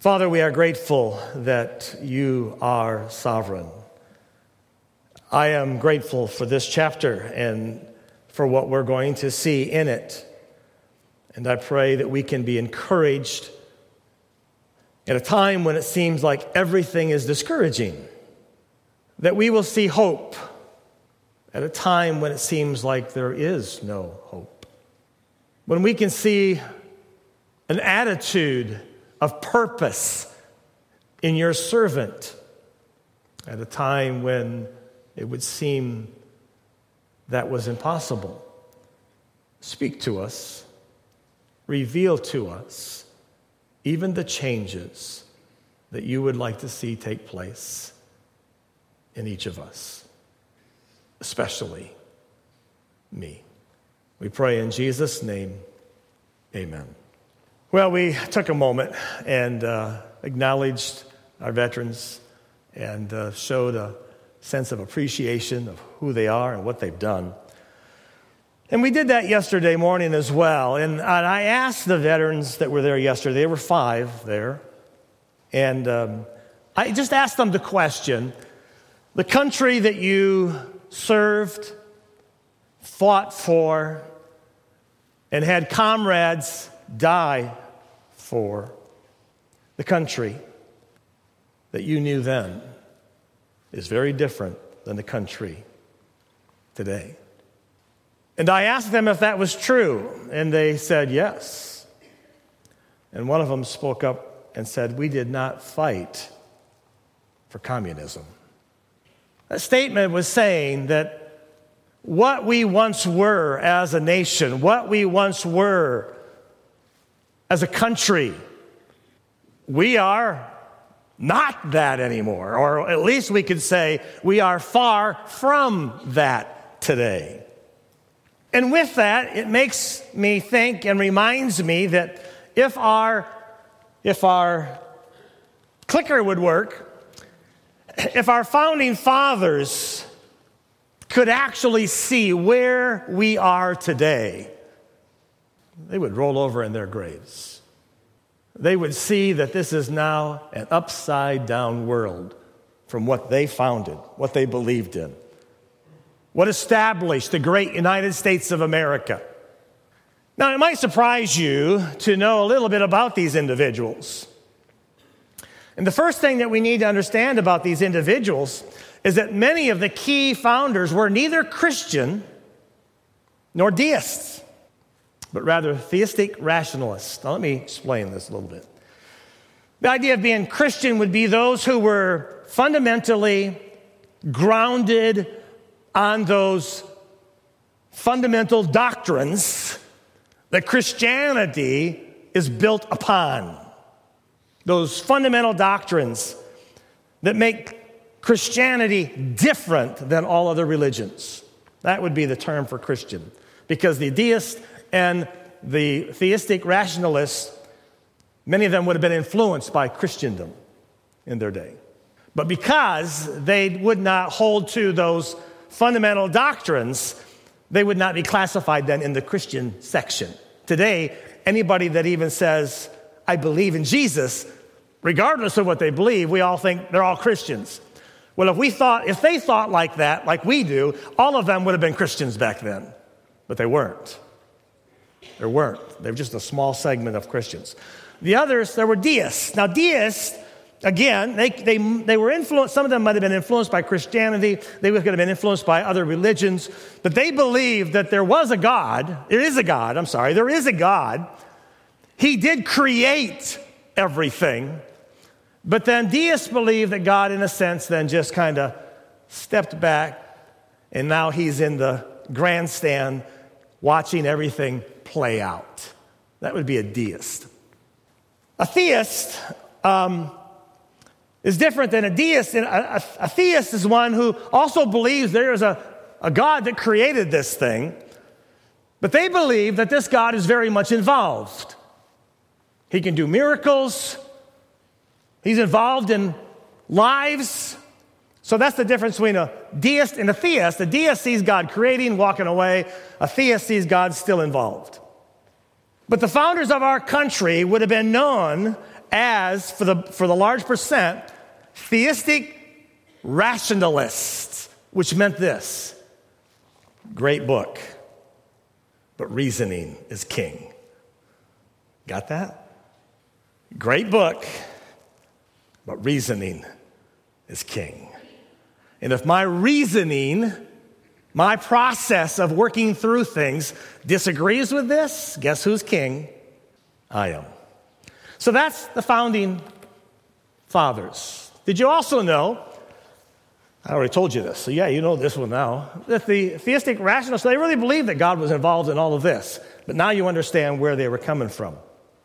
Father, we are grateful that you are sovereign. I am grateful for this chapter and for what we're going to see in it. And I pray that we can be encouraged at a time when it seems like everything is discouraging, that we will see hope at a time when it seems like there is no hope. When we can see an attitude of purpose in your servant at a time when it would seem that was impossible. Speak to us, reveal to us even the changes that you would like to see take place in each of us, especially me. We pray in Jesus' name, amen. Well, we took a moment and acknowledged our veterans and showed a sense of appreciation of who they are and what they've done. And we did that yesterday morning as well. And I asked the veterans that were there yesterday, there were 5 there, and I just asked them the question, the country that you served, fought for, and had comrades die for, the country that you knew then is very different than the country today. And I asked them if that was true, and they said yes. And one of them spoke up and said, "We did not fight for communism." That statement was saying that what we once were as a nation, what we once were as a country, we are not that anymore, or at least we could say we are far from that today. And with that, it makes me think and reminds me that if our clicker would work, if our founding fathers could actually see where we are today, they would roll over in their graves. They would see that this is now an upside-down world from what they founded, what they believed in, what established the great United States of America. Now, it might surprise you to know a little bit about these individuals. And the first thing that we need to understand about these individuals is that many of the key founders were neither Christian nor deists, but rather theistic rationalists. Now, let me explain this a little bit. The idea of being Christian would be those who were fundamentally grounded on those fundamental doctrines that Christianity is built upon. Those fundamental doctrines that make Christianity different than all other religions. That would be the term for Christian. Because the deists and the theistic rationalists, many of them would have been influenced by Christendom in their day. But because they would not hold to those fundamental doctrines, they would not be classified then in the Christian section. Today, anybody that even says, "I believe in Jesus," regardless of what they believe, we all think they're all Christians. Well, if they thought like that, like we do, all of them would have been Christians back then. But they weren't. They weren't. They were just a small segment of Christians. The others, there were deists. Now, deists, again, they were influenced. Some of them might have been influenced by Christianity. They could have been influenced by other religions. But they believed that there was a God. There is a God. He did create everything. But then deists believe that God, in a sense, then just kind of stepped back, and now he's in the grandstand watching everything play out. That would be a deist. A theist is different than a deist. A theist is one who also believes there is a God that created this thing, but they believe that this God is very much involved. He can do miracles. He's involved in lives. So that's the difference between a deist and a theist. A deist sees God creating, walking away. A theist sees God still involved. But the founders of our country would have been known as, for the large percent, theistic rationalists, which meant this: great book, but reasoning is king. Got that? Great book, but reasoning is king. And if my reasoning, my process of working through things disagrees with this, guess who's king? I am. So that's the founding fathers. Did you also know, I already told you this, so yeah, you know this one now, that the theistic rationalists, they really believed that God was involved in all of this. But now you understand where they were coming from.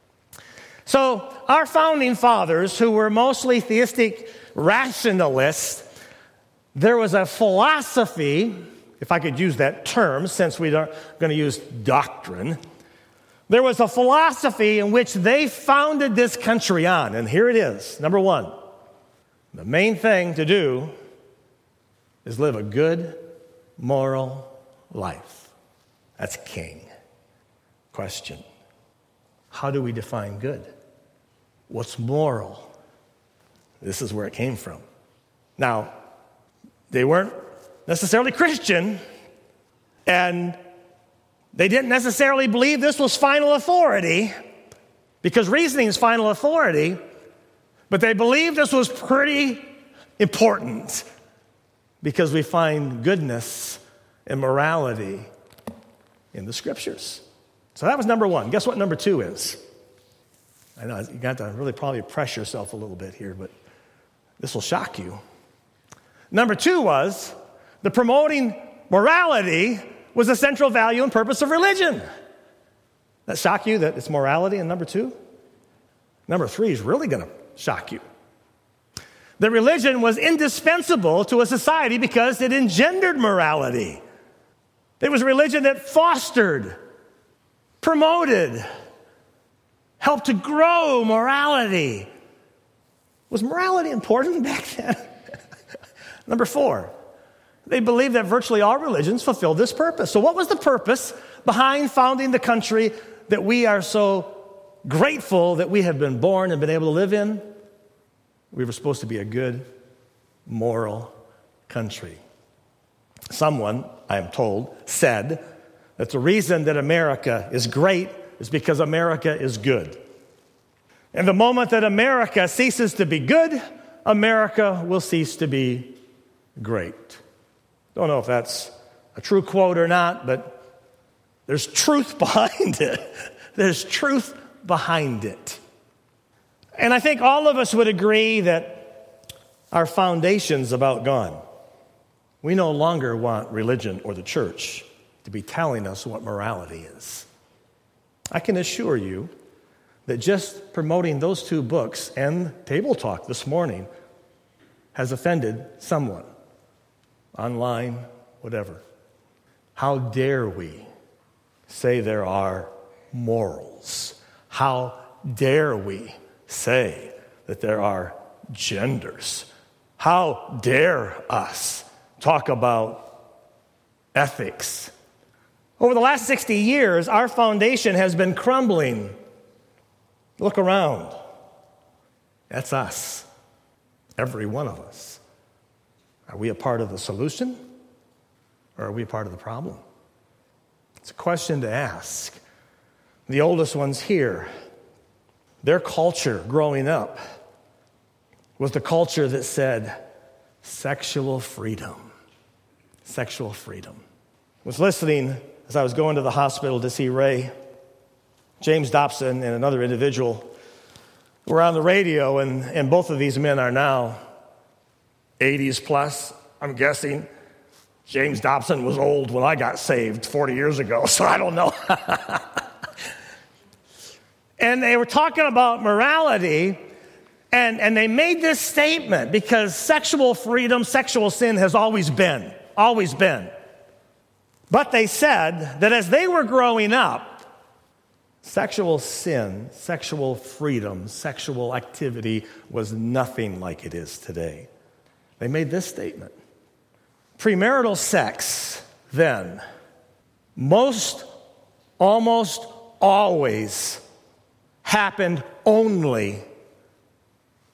So our founding fathers, who were mostly theistic rationalists, there was a philosophy, if I could use that term, since we are going to use doctrine, there was a philosophy in which they founded this country on. And here it is. Number one, the main thing to do is live a good, moral life. That's king. Question: how do we define good? What's moral? This is where it came from. Now, they weren't necessarily Christian, and they didn't necessarily believe this was final authority, because reasoning is final authority, but they believed this was pretty important because we find goodness and morality in the scriptures. So that was number one. Guess what number two is? I know you got to really probably press yourself a little bit here, but this will shock you. Number two was the promoting morality was the central value and purpose of religion. That shock you that it's morality in number two? Number three is really going to shock you. That religion was indispensable to a society because it engendered morality. It was a religion that fostered, promoted, helped to grow morality. Was morality important back then? Number four, they believed that virtually all religions fulfilled this purpose. So what was the purpose behind founding the country that we are so grateful that we have been born and been able to live in? We were supposed to be a good, moral country. Someone, I am told, said that the reason that America is great is because America is good. And the moment that America ceases to be good, America will cease to be great. Don't know if that's a true quote or not, but there's truth behind it. There's truth behind it. And I think all of us would agree that our foundation's about gone. We no longer want religion or the church to be telling us what morality is. I can assure you that just promoting those two books and Table Talk this morning has offended someone, online, whatever. How dare we say there are morals? How dare we say that there are genders? How dare us talk about ethics? Over the last 60 years, our foundation has been crumbling. Look around. That's us. Every one of us. Are we a part of the solution, or are we a part of the problem? It's a question to ask. The oldest ones here, their culture growing up was the culture that said sexual freedom. Sexual freedom. I was listening as I was going to the hospital to see Ray. James Dobson and another individual were on the radio, and both of these men are now 80s plus, I'm guessing. James Dobson was old when I got saved 40 years ago, so I don't know. And they were talking about morality, and they made this statement because sexual freedom, sexual sin has always been. But they said that as they were growing up, sexual sin, sexual freedom, sexual activity was nothing like it is today. They made this statement. Premarital sex, then, almost always happened only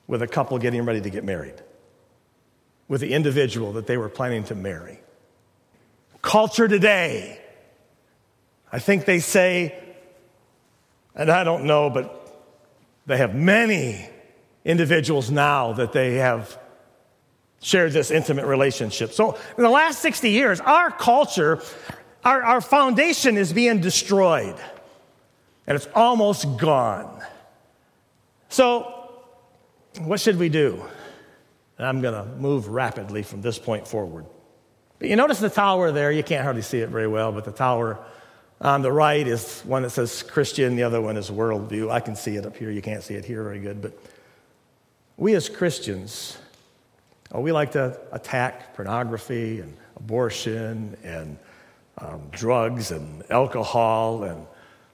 with a couple getting ready to get married, with the individual that they were planning to marry. Culture today, I think they say, and I don't know, but they have many individuals now that they have shared this intimate relationship. So in the last 60 years, our culture, our foundation is being destroyed, and it's almost gone. So what should we do? And I'm going to move rapidly from this point forward. But you notice the tower there. You can't hardly see it very well, but the tower on the right is one that says Christian. The other one is worldview. I can see it up here. You can't see it here very good. But we as Christians, we like to attack pornography and abortion and drugs and alcohol and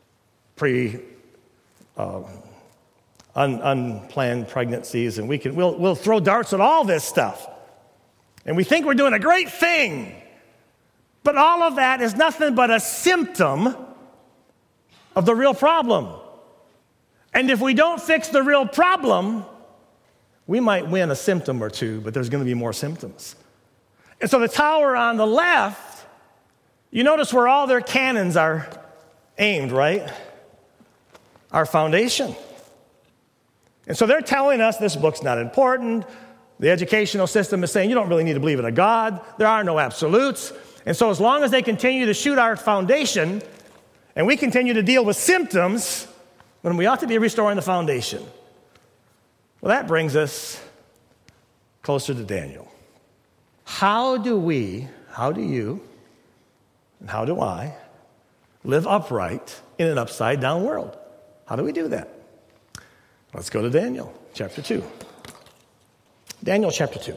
unplanned pregnancies, and we'll throw darts at all this stuff. And we think we're doing a great thing. But all of that is nothing but a symptom of the real problem. And if we don't fix the real problem, we might win a symptom or two, but there's going to be more symptoms. And so the tower on the left, you notice where all their cannons are aimed, right? Our foundation. And so they're telling us this book's not important. The educational system is saying you don't really need to believe in a God. There are no absolutes. And so as long as they continue to shoot our foundation and we continue to deal with symptoms, then we ought to be restoring the foundation. Well, that brings us closer to Daniel. How do you, and how do I live upright in an upside-down world? How do we do that? Let's go to Daniel chapter 2. Daniel chapter 2.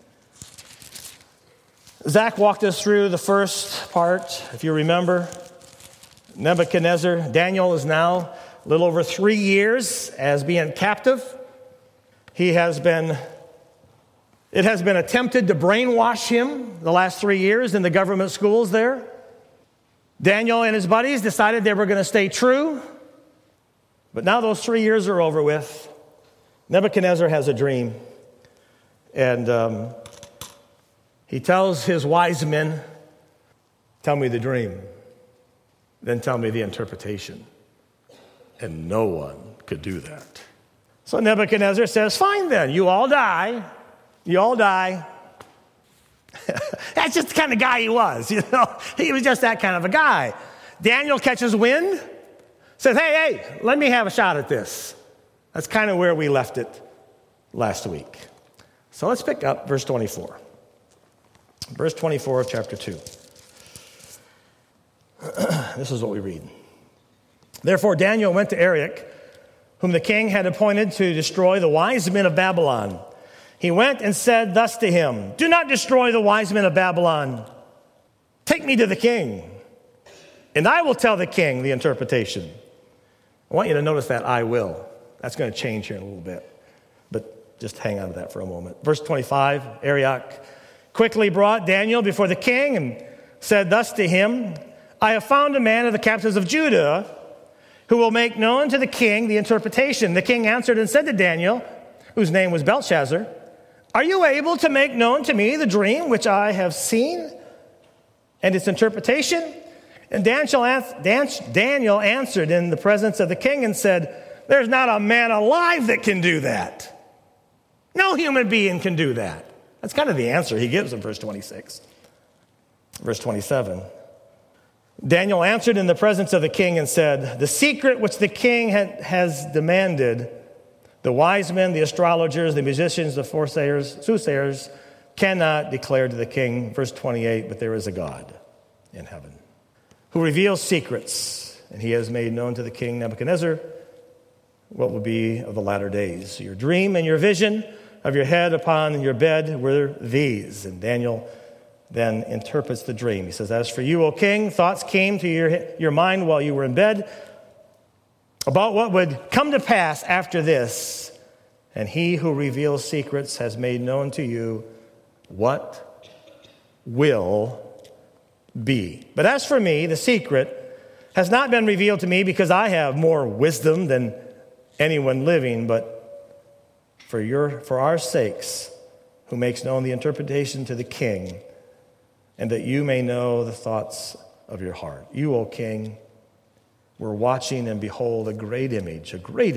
Zach walked us through the first part, if you remember. Nebuchadnezzar. Daniel is now a little over 3 years as being captive. It has been attempted to brainwash him the last 3 years in the government schools there. Daniel and his buddies decided they were going to stay true. But now those 3 years are over with. Nebuchadnezzar has a dream. And he tells his wise men, tell me the dream, then tell me the interpretation. And no one could do that. So Nebuchadnezzar says, fine then, you all die. You all die. That's just the kind of guy he was, you know. He was just that kind of a guy. Daniel catches wind, says, hey, let me have a shot at this. That's kind of where we left it last week. So let's pick up verse 24. Verse 24 of chapter 2. This is what we read. Therefore Daniel went to Arioch, whom the king had appointed to destroy the wise men of Babylon. He went and said thus to him, do not destroy the wise men of Babylon. Take me to the king, and I will tell the king the interpretation. I want you to notice that I will. That's going to change here in a little bit. But just hang on to that for a moment. Verse 25, Arioch quickly brought Daniel before the king and said thus to him, I have found a man of the captives of Judah who will make known to the king the interpretation. The king answered and said to Daniel, whose name was Belshazzar, are you able to make known to me the dream which I have seen and its interpretation? And Daniel answered in the presence of the king and said, there's not a man alive that can do that. No human being can do that. That's kind of the answer he gives in verse 26. Verse 27. Daniel answered in the presence of the king and said, the secret which the king has demanded, the wise men, the astrologers, the musicians, the soothsayers cannot declare to the king. Verse 28, but there is a God in heaven who reveals secrets, and he has made known to the king Nebuchadnezzar what will be of the latter days. Your dream and your vision of your head upon your bed were these. And Daniel then interprets the dream. He says, as for you, O king, thoughts came to your mind while you were in bed about what would come to pass after this. And he who reveals secrets has made known to you what will be. But as for me, the secret has not been revealed to me because I have more wisdom than anyone living, but for our sakes, who makes known the interpretation to the king, and that you may know the thoughts of your heart. You, O king, were watching, and behold, a great image,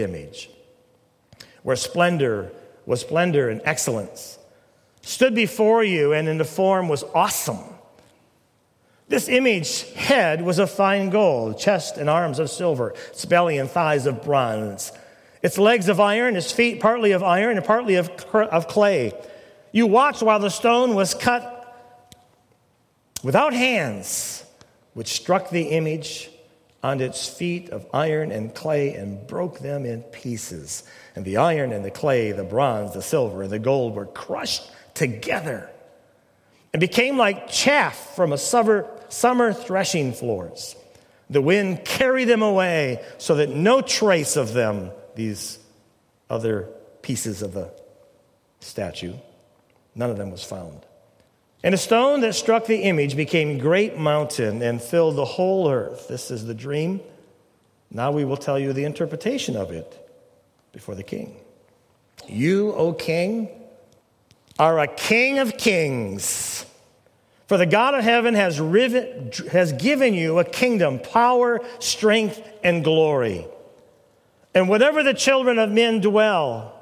where splendor and excellence, stood before you, and in the form was awesome. This image head was of fine gold, chest and arms of silver, its belly and thighs of bronze, its legs of iron, its feet partly of iron and partly of clay. You watched while the stone was cut without hands, which struck the image on its feet of iron and clay and broke them in pieces. And the iron and the clay, the bronze, the silver, and the gold were crushed together and became like chaff from a summer threshing floors. The wind carried them away so that no trace of them, these other pieces of the statue, none of them was found. And a stone that struck the image became a great mountain and filled the whole earth. This is the dream. Now we will tell you the interpretation of it before the king. You, O king, are a king of kings. For the God of heaven has given you a kingdom, power, strength, and glory. And wherever the children of men dwell,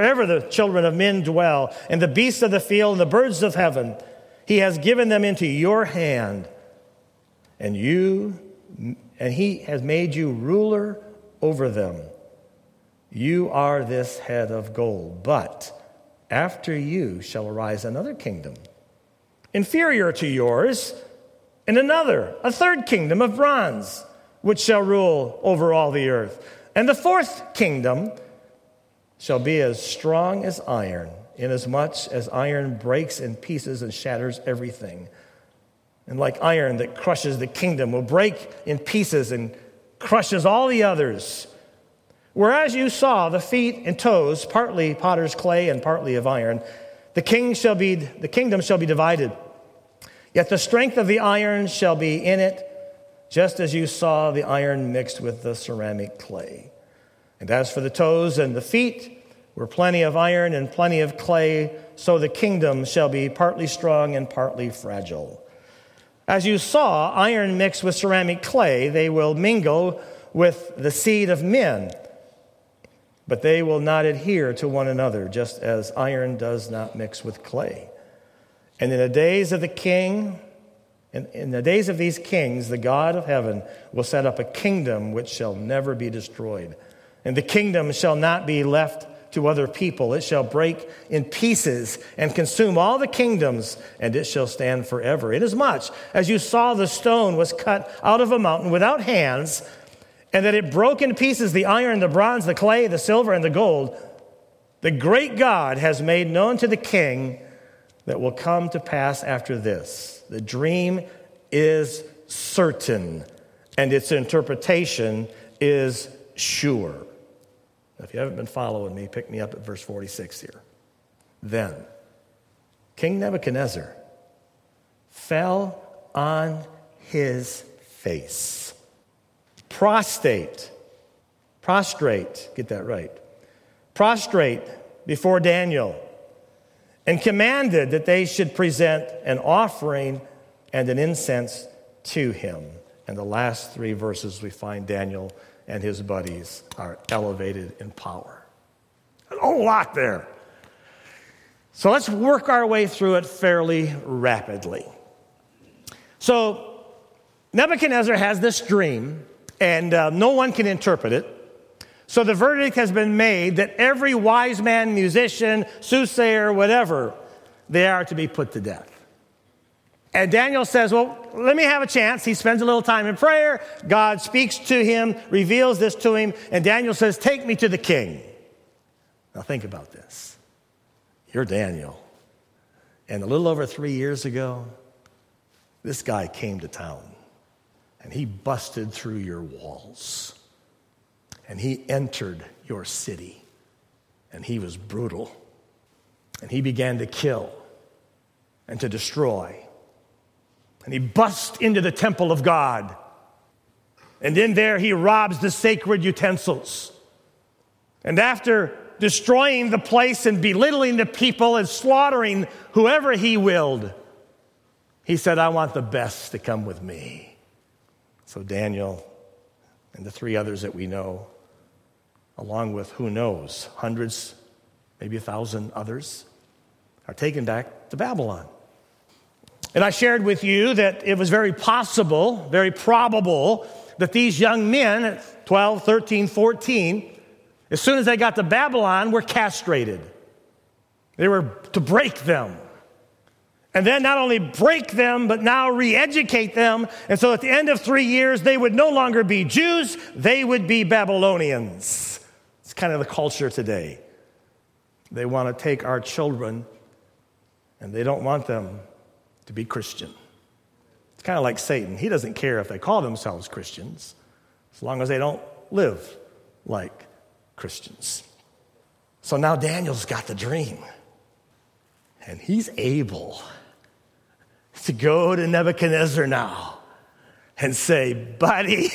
and the beasts of the field and the birds of heaven, he has given them into your hand. And he has made you ruler over them. You are this head of gold. But after you shall arise another kingdom, inferior to yours, and a third kingdom of bronze, which shall rule over all the earth. And the fourth kingdom shall be as strong as iron, inasmuch as iron breaks in pieces and shatters everything. And like iron that crushes the kingdom will break in pieces and crushes all the others. Whereas you saw the feet and toes, partly potter's clay and partly of iron, the kingdom shall be divided. Yet the strength of the iron shall be in it, just as you saw the iron mixed with the ceramic clay. And as for the toes and the feet, were plenty of iron and plenty of clay, so the kingdom shall be partly strong and partly fragile. As you saw iron mixed with ceramic clay, they will mingle with the seed of men, but they will not adhere to one another, just as iron does not mix with clay. And in the days of these kings, the God of heaven will set up a kingdom which shall never be destroyed. And the kingdom shall not be left to other people. It shall break in pieces and consume all the kingdoms, and it shall stand forever. Inasmuch as you saw the stone was cut out of a mountain without hands, and that it broke in pieces the iron, the bronze, the clay, the silver, and the gold, the great God has made known to the king that will come to pass after this. The dream is certain, and its interpretation is sure. If you haven't been following me, pick me up at verse 46 here. Then King Nebuchadnezzar fell on his face, prostrate, get that right, prostrate before Daniel, and commanded that they should present an offering and an incense to him. And the last three verses we find Daniel and his buddies are elevated in power. A whole lot there. So let's work our way through it fairly rapidly. So Nebuchadnezzar has this dream, and no one can interpret it. So the verdict has been made that every wise man, musician, soothsayer, whatever, they are to be put to death. And Daniel says, well, let me have a chance. He spends a little time in prayer. God speaks to him, reveals this to him. And Daniel says, take me to the king. Now think about this. You're Daniel. And a little over 3 years ago, this guy came to town. And he busted through your walls. And he entered your city. And he was brutal. And he began to kill and to destroy. And he busts into the temple of God. And in there he robs the sacred utensils. And after destroying the place and belittling the people and slaughtering whoever he willed, he said, I want the best to come with me. So Daniel and the 3 others that we know, along with who knows, hundreds, maybe 1,000 others, are taken back to Babylon. And I shared with you that it was very possible, very probable, that these young men at 12, 13, 14, as soon as they got to Babylon, were castrated. They were to break them. And then not only break them, but now re-educate them. And so at the end of 3 years, they would no longer be Jews, they would be Babylonians. It's kind of the culture today. They want to take our children, and they don't want them to be Christian. It's kind of like Satan. He doesn't care if they call themselves Christians, as long as they don't live like Christians. So now Daniel's got the dream, and he's able to go to Nebuchadnezzar now and say, buddy,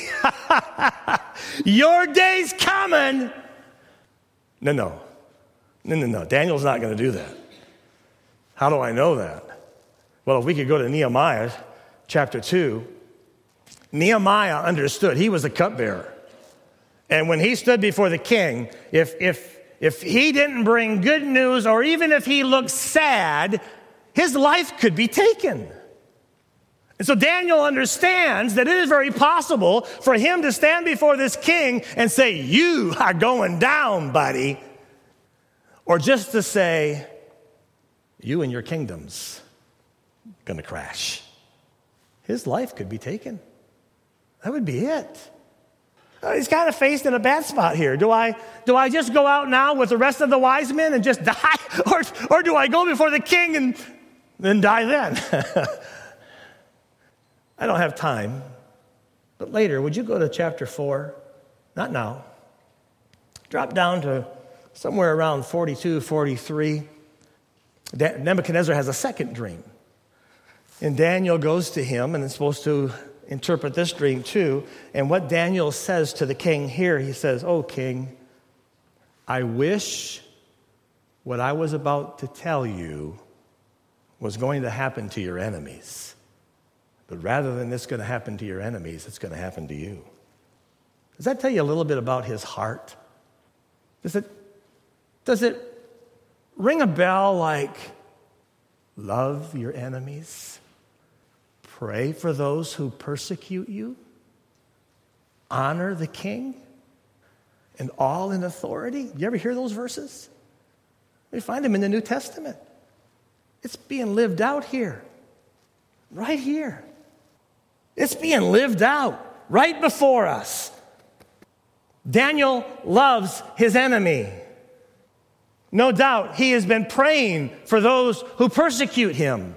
your day's coming. No. Daniel's not going to do that. How do I know that? Well, if we could go to Nehemiah chapter 2, Nehemiah understood. He was the cupbearer. And when he stood before the king, if he didn't bring good news, or even if he looked sad, his life could be taken. And so Daniel understands that it is very possible for him to stand before this king and say, you are going down, buddy. Or just to say, you and your kingdom's going to crash. His life could be taken. That would be it. He's kind of faced in a bad spot here. Do I just go out now with the rest of the wise men and just die? Or do I go before the king and then die then? I don't have time. But later, would you go to chapter 4? Not now. Drop down to somewhere around 42, 43. Nebuchadnezzar has a second dream. And Daniel goes to him and is supposed to interpret this dream too. And what Daniel says to the king here, he says, "Oh, king, I wish what I was about to tell you was going to happen to your enemies. But rather than this going to happen to your enemies, it's going to happen to you." Does that tell you a little bit about his heart? Does it ring a bell like, love your enemies, pray for those who persecute you, honor the king, and all in authority? You ever hear those verses? We find them in the New Testament. It's being lived out here, right here. It's being lived out right before us. Daniel loves his enemy. No doubt he has been praying for those who persecute him.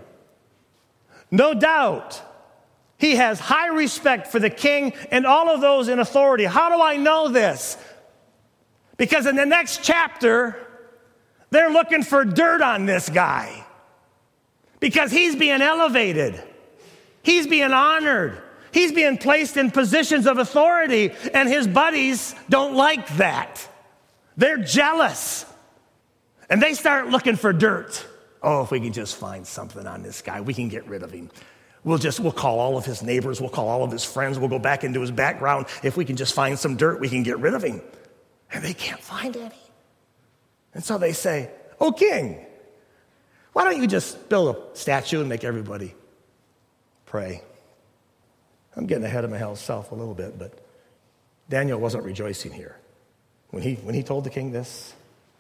No doubt he has high respect for the king and all of those in authority. How do I know this? Because in the next chapter, they're looking for dirt on this guy. Because he's being elevated. He's being honored. He's being placed in positions of authority, and his buddies don't like that. They're jealous. And they start looking for dirt. Oh, if we can just find something on this guy, we can get rid of him. We'll call all of his neighbors, we'll call all of his friends, we'll go back into his background. If we can just find some dirt, we can get rid of him. And they can't find any. And so they say, "Oh, king, why don't you just build a statue and make everybody pray?" I'm getting ahead of myself a little bit, but Daniel wasn't rejoicing here. When he told the king this,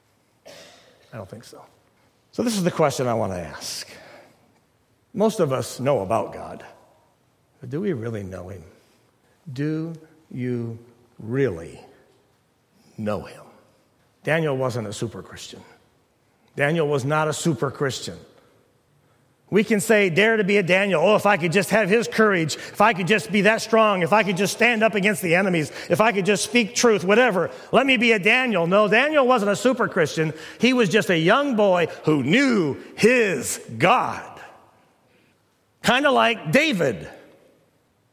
I don't think so. So this is the question I want to ask. Most of us know about God, but do we really know him? Do you really know him? Daniel wasn't a super Christian. Daniel was not a super Christian. We can say, dare to be a Daniel. Oh, if I could just have his courage, if I could just be that strong, if I could just stand up against the enemies, if I could just speak truth, whatever. Let me be a Daniel. No, Daniel wasn't a super Christian. He was just a young boy who knew his God. Kind of like David.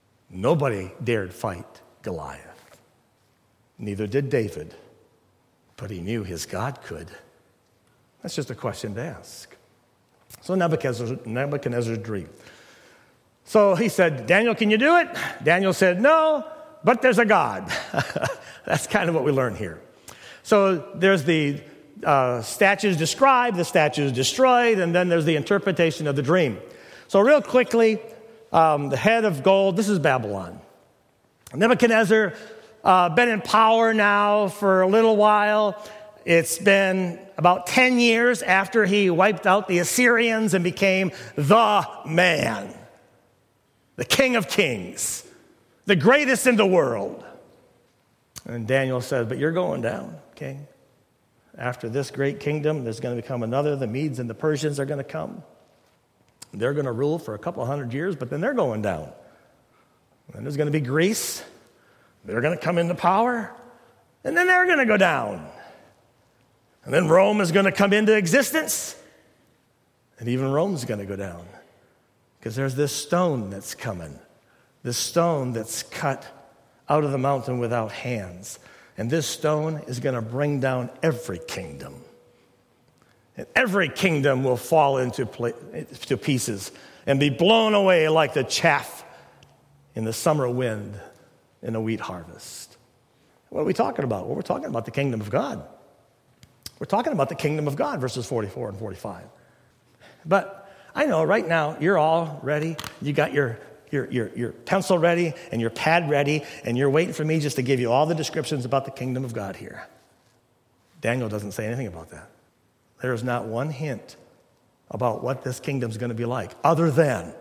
Nobody dared fight Goliath. Neither did David. But he knew his God could. That's just a question to ask. So Nebuchadnezzar's dream. So he said, Daniel, can you do it? Daniel said, no, but there's a God. That's kind of what we learn here. So there's the statues described, the statues destroyed, and then there's the interpretation of the dream. So real quickly, the head of gold, this is Babylon. Nebuchadnezzar, been in power now for a little while. It's been about 10 years after he wiped out the Assyrians and became the man, the king of kings, the greatest in the world. And Daniel said, but you're going down, king. After this great kingdom, there's going to become another. The Medes and the Persians are going to come. They're going to rule for a couple 100 years, but then they're going down. And there's going to be Greece. They're going to come into power, and then they're going to go down. And then Rome is going to come into existence, and even Rome's going to go down. Because there's this stone that's coming, this stone that's cut out of the mountain without hands. And this stone is going to bring down every kingdom. And every kingdom will fall into pieces and be blown away like the chaff in the summer wind in a wheat harvest. What are we talking about? Well, we're talking about the kingdom of God. We're talking about the kingdom of God, verses 44 and 45. But I know right now you're all ready. You got your pencil ready and your pad ready, and you're waiting for me just to give you all the descriptions about the kingdom of God here. Daniel doesn't say anything about that. There is not one hint about what this kingdom's going to be like, other than,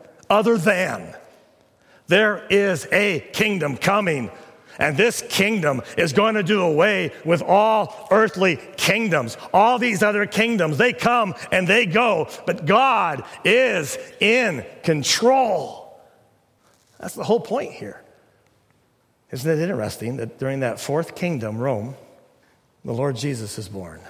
there is a kingdom coming, and this kingdom is going to do away with all earthly kingdoms. All these other kingdoms, they come and they go, but God is in control. That's the whole point here. Isn't it interesting that during that fourth kingdom, Rome, the Lord Jesus is born,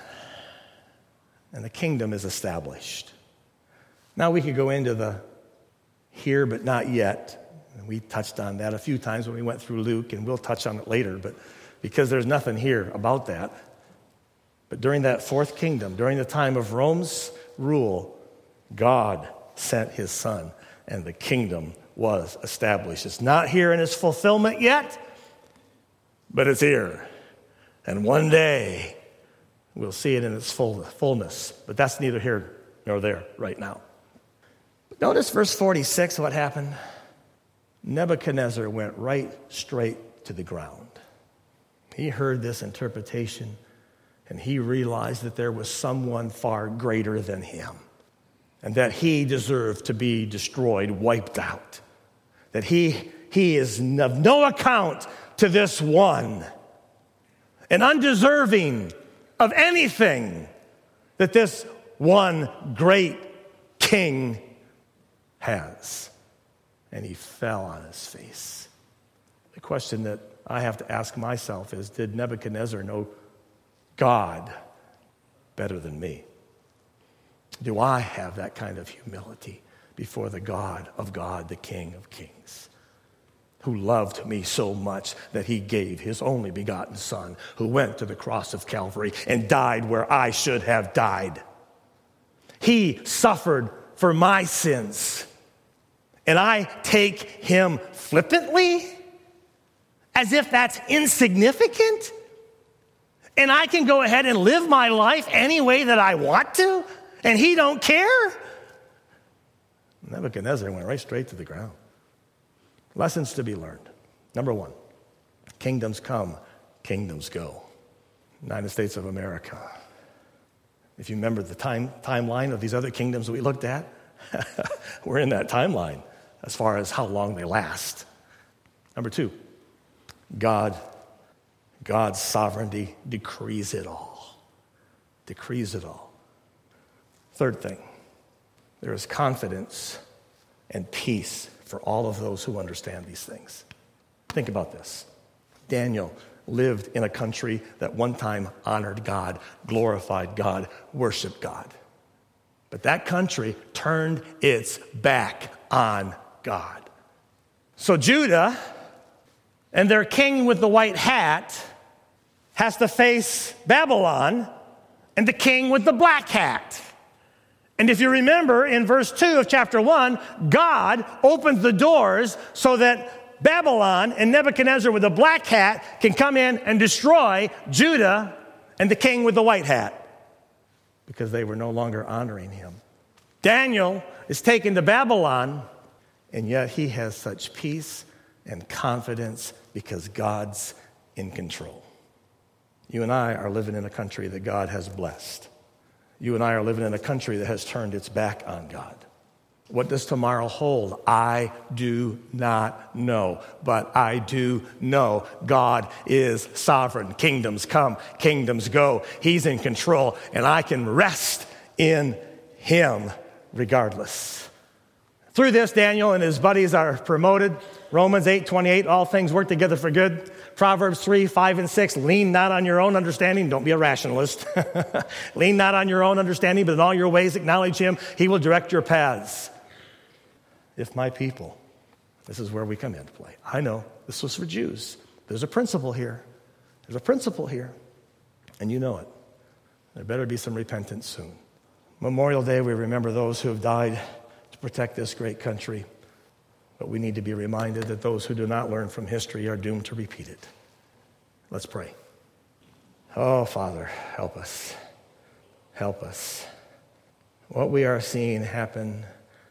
and the kingdom is established. Now we could go into the here but not yet. And we touched on that a few times when we went through Luke, and we'll touch on it later, but because there's nothing here about that. But during that fourth kingdom, during the time of Rome's rule, God sent his son, and the kingdom was established. It's not here in its fulfillment yet, but it's here. And one day, we'll see it in its fullness. But that's neither here nor there right now. Notice verse 46, what happened? Nebuchadnezzar went right straight to the ground. He heard this interpretation, and he realized that there was someone far greater than him, and that he deserved to be destroyed, wiped out. That he is of no account to this one, and undeserving of anything that this one great king has. And he fell on his face. The question that I have to ask myself is, did Nebuchadnezzar know God better than me? Do I have that kind of humility before the God, the King of Kings, who loved me so much that he gave his only begotten son, who went to the cross of Calvary and died where I should have died? He suffered for my sins, and I take him flippantly as if that's insignificant, and I can go ahead and live my life any way that I want to, and he don't care? Nebuchadnezzar went right straight to the ground. Lessons to be learned. Number one, kingdoms come, kingdoms go. United States of America. If you remember the timeline of these other kingdoms that we looked at, we're in that timeline as far as how long they last. Number two, God's sovereignty decrees it all. Decrees it all. Third thing, there is confidence and peace for all of those who understand these things. Think about this. Daniel lived in a country that one time honored God, glorified God, worshiped God. But that country turned its back on God. So Judah and their king with the white hat has to face Babylon and the king with the black hat. And if you remember, in verse 2 of chapter 1, God opens the doors so that Babylon and Nebuchadnezzar with the black hat can come in and destroy Judah and the king with the white hat, because they were no longer honoring him. Daniel is taken to Babylon, and yet he has such peace and confidence because God's in control. You and I are living in a country that God has blessed. You and I are living in a country that has turned its back on God. What does tomorrow hold? I do not know, but I do know God is sovereign. Kingdoms come, kingdoms go. He's in control, and I can rest in him regardless. Through this, Daniel and his buddies are promoted. Romans 8:28, all things work together for good. Proverbs 3:5 and 6, lean not on your own understanding. Don't be a rationalist. Lean not on your own understanding, but in all your ways acknowledge him. He will direct your paths. If my people, this is where we come into play. I know this was for Jews. There's a principle here. There's a principle here. And you know it. There better be some repentance soon. Memorial Day, we remember those who have died to protect this great country. But we need to be reminded that those who do not learn from history are doomed to repeat it. Let's pray. Oh, Father, help us. Help us. What we are seeing happen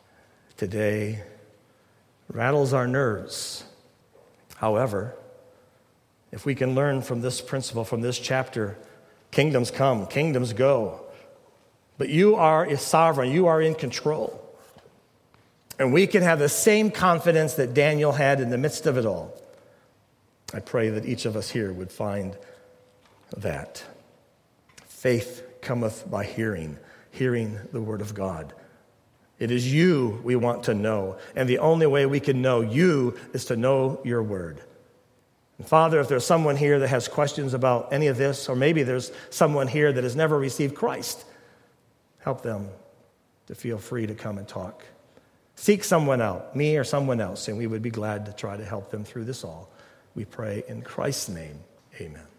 today rattles our nerves. However, if we can learn from this principle, from this chapter, kingdoms come, kingdoms go. But you are sovereign. You are in control. And we can have the same confidence that Daniel had in the midst of it all. I pray that each of us here would find that. Faith cometh by hearing, hearing the word of God. It is you we want to know. And the only way we can know you is to know your word. And Father, if there's someone here that has questions about any of this, or maybe there's someone here that has never received Christ, help them to feel free to come and talk. Seek someone out, me or someone else, and we would be glad to try to help them through this all. We pray in Christ's name, amen.